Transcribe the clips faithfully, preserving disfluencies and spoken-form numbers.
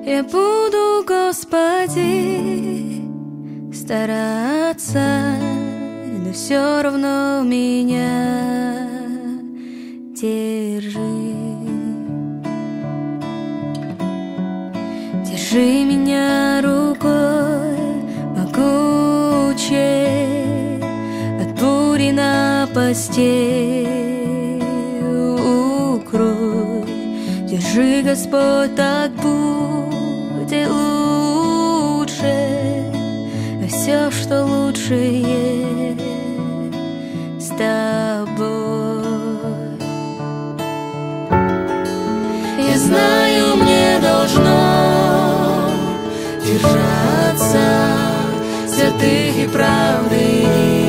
Я буду, Господи, стараться, но все равно меня держи. Держи меня рукой могучей, от бури напастей укрой. Держи, Господь, так будет лучше, а все, что лучше, с тобой. Я знаю, мне должно держаться святых и правды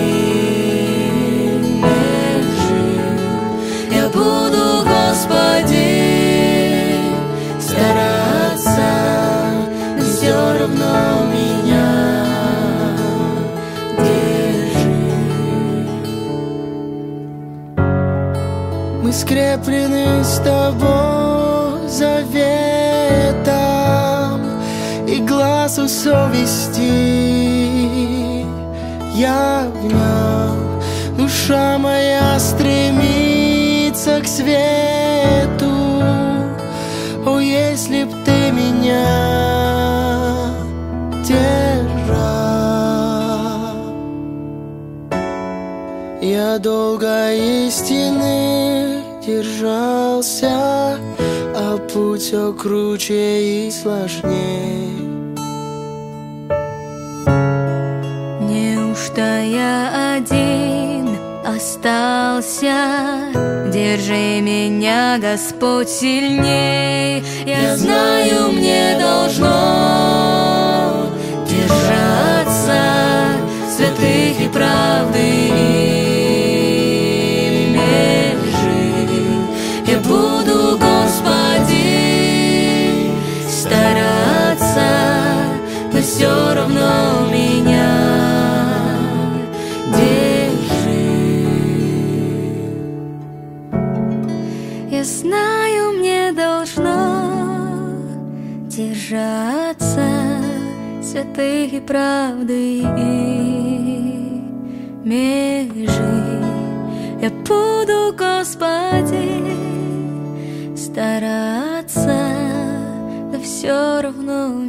межи. Я буду, Господи, стараться, но все равно меня держи. Мы скреплены с тобой заветом, и глазу совести я в нем. Душа моя стремится к свету. О, если б ты меня держал. Я долго истины держался, а путь все круче и сложней. Неужто я один остался? Держи меня, Господь, сильней. Я знаю, мне должно держаться святых и правды межи. Я буду, Господи, стараться, но все равно меня я знаю, мне должно держаться святых и правды межи. Я буду, Господи, стараться, но все равно